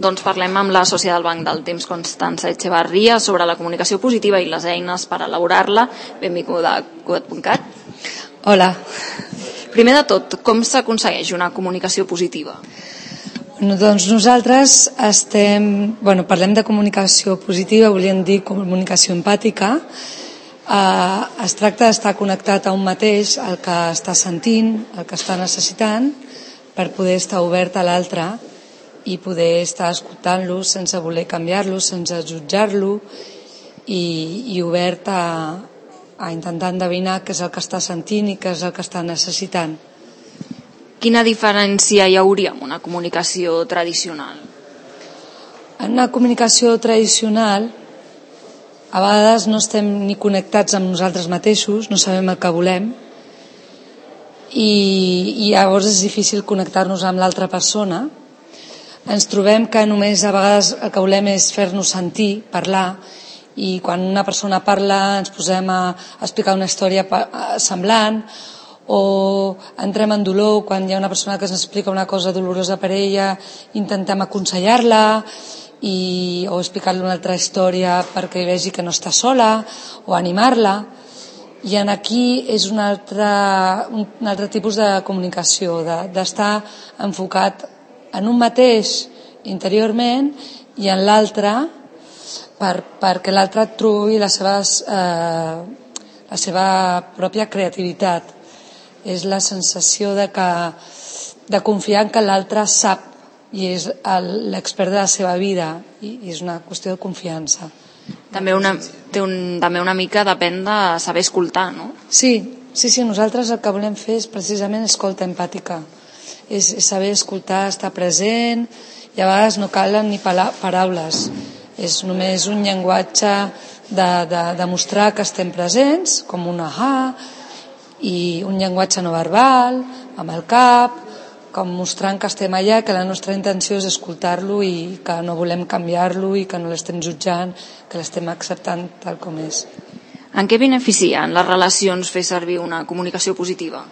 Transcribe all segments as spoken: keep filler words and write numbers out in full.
Doncs parlem amb la sòcia del Banc del Temps, Constança Echevarría, sobre la comunicació positiva i les eines per elaborar-la. Benvinguda a Cugat punt cat. Hola. Primer de tot, com s'aconsegueix una comunicació positiva? No, doncs nosaltres estem, bueno, parlem de comunicació positiva, volíem dir comunicació empàtica. Eh, es tracta d'estar connectat a un mateix, el que està sentint, el que està necessitant, per poder estar obert a l'altre i poder estar escoltant-lo sense voler canviar-lo, sense jutjar-lo i, i obert a, a intentar endevinar què és el que està sentint i què és el que està necessitant. Quina diferència hi hauria amb una comunicació tradicional? En una comunicació tradicional a vegades no estem ni connectats amb nosaltres mateixos, no sabem el que volem i, i llavors és difícil connectar-nos amb l'altra persona. Ens trobem que només a vegades el que volem és fer-nos sentir, parlar, i quan una persona parla ens posem a explicar una història semblant, o entrem en dolor quan hi ha una persona que ens explica una cosa dolorosa per ella, intentem aconsellar-la i, o explicar-li una altra història perquè vegi que no està sola, o animar-la. I en aquí és un altre, un altre tipus de comunicació, de, d'estar enfocat en un mateix interiorment i en l'altre per, perquè l'altre trobi la seva, eh, la seva pròpia creativitat. És la sensació de, que, de confiar en que l'altre sap i és el, l'expert de la seva vida i, i és una qüestió de confiança. També una, té un, també una mica depèn de saber escoltar, no? Sí, sí, sí, nosaltres el que volem fer és precisament escolta empàtica. És saber escoltar, estar present, i a vegades no calen ni paraules. És només un llenguatge de, de, de mostrar que estem presents, com un ahà, i un llenguatge no verbal, amb el cap, com mostrant que estem allà, que la nostra intenció és escoltar-lo i que no volem canviar-lo i que no l'estem jutjant, que l'estem acceptant tal com és. En què beneficia en les relacions fer servir una comunicació positiva?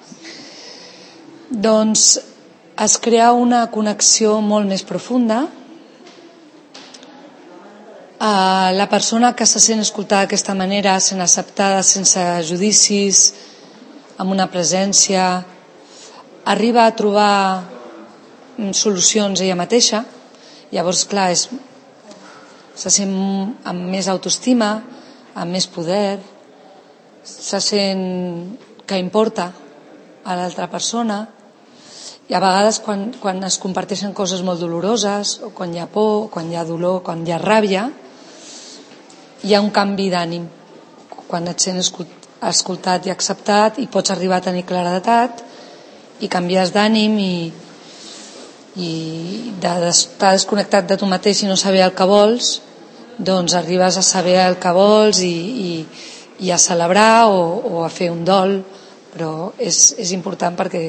Doncs es crea una connexió molt més profunda. Uh, la persona que se sent escoltada d'aquesta manera, sent acceptada, sense judicis, amb una presència, arriba a trobar solucions ella mateixa. Llavors, clar, és, se sent amb més autoestima, amb més poder, se sent que importa a l'altra persona. I a vegades quan, quan es comparteixen coses molt doloroses, o quan hi ha por, quan hi ha dolor, quan hi ha ràbia, hi ha un canvi d'ànim. Quan et sents escoltat i acceptat i pots arribar a tenir claredat i canvies d'ànim i, i d'estar desconnectat de tu mateix i no saber el que vols, doncs arribes a saber el que vols i, i, i a celebrar o, o a fer un dol, però és, és important perquè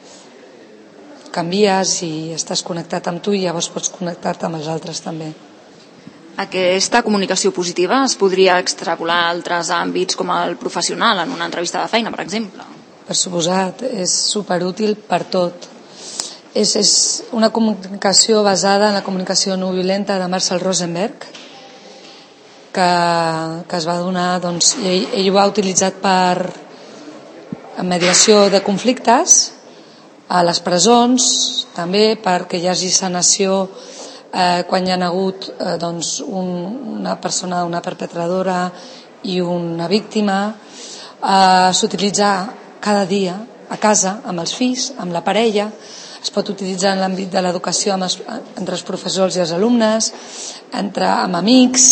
canvies i estàs connectat amb tu i llavors pots connectar-te amb els altres també. Aquesta comunicació positiva es podria extrapolar a altres àmbits com el professional, en una entrevista de feina, per exemple? Per suposat, és superútil per tot. És, és una comunicació basada en la comunicació no violenta de Marshall Rosenberg, que, que es va donar, doncs, ell, ell ho ha utilitzat per en mediació de conflictes, a les presons també perquè hi hagi sanació eh, quan hi ha hagut eh, doncs un, una persona, una perpetradora i una víctima. Eh, s'utilitza cada dia a casa amb els fills, amb la parella, es pot utilitzar en l'àmbit de l'educació amb els, entre els professors i els alumnes, entre, amb amics,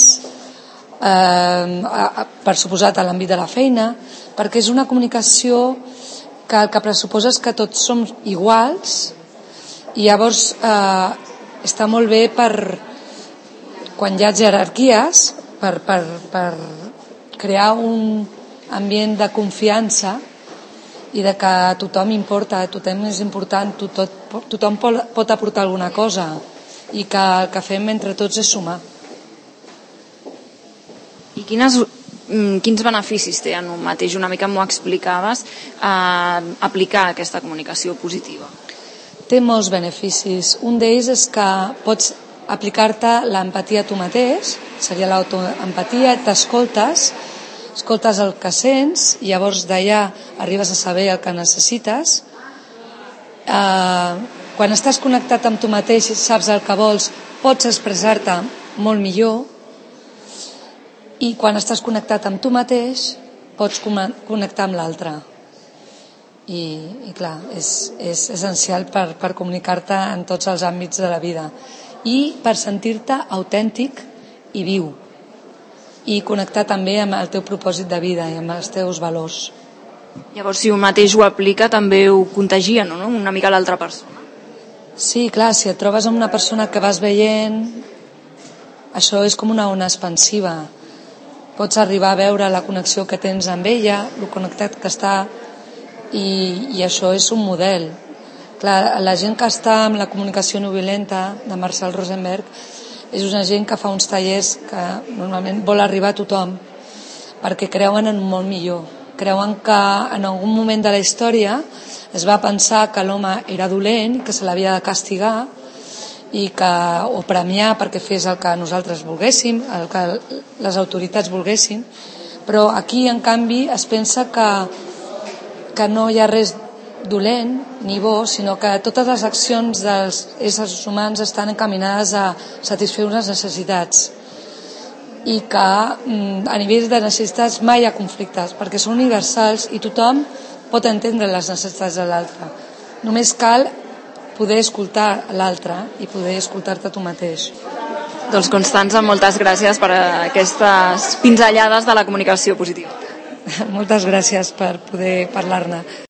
eh, per suposat a l'àmbit de la feina, perquè és una comunicació que el que pressuposa és que tots som iguals i llavors eh, està molt bé per quan hi ha jerarquies per, per, per crear un ambient de confiança i de que tothom importa, tothom és important, tothom, tothom pot aportar alguna cosa i que el que fem entre tots és sumar. I quines quins beneficis té en un mateix, una mica m'ho explicaves, eh, aplicar aquesta comunicació positiva? Té molts beneficis. Un d'ells és que pots aplicar-te l'empatia a tu mateix, seria l'autoempatia, t'escoltes, escoltes el que sents i llavors d'allà arribes a saber el que necessites. Eh, quan estàs connectat amb tu mateix i saps el que vols, pots expressar-te molt millor, i quan estàs connectat amb tu mateix pots connectar amb l'altre. I, i clar, és, és essencial per, per comunicar-te en tots els àmbits de la vida i per sentir-te autèntic i viu i connectar també amb el teu propòsit de vida i amb els teus valors. Llavors, si un mateix ho aplica, també ho contagia, no? Una mica a l'altra persona. Sí, clar, si et trobes amb una persona que vas veient, això és com una ona expansiva. Pots arribar a veure la connexió que tens amb ella, el connectat que està, i, i això és un model. Clar, la gent que està amb la comunicació no violenta de Marshall Rosenberg és una gent que fa uns tallers que normalment vol arribar a tothom perquè creuen en un món millor. Creuen que en algun moment de la història es va pensar que l'home era dolent i que se l'havia de castigar i que, o premiar perquè fes el que nosaltres volguéssim, el que les autoritats volguessin, però aquí en canvi es pensa que, que no hi ha res dolent ni bo, sinó que totes les accions dels éssers humans estan encaminades a satisfer unes necessitats i que a nivell de necessitats mai hi ha conflictes perquè són universals i tothom pot entendre les necessitats de l'altre. Només cal poder escoltar l'altre i poder escoltar-te tu mateix. Doncs Constança, moltes gràcies per aquestes pinzellades de la comunicació positiva. Moltes gràcies per poder parlar-ne.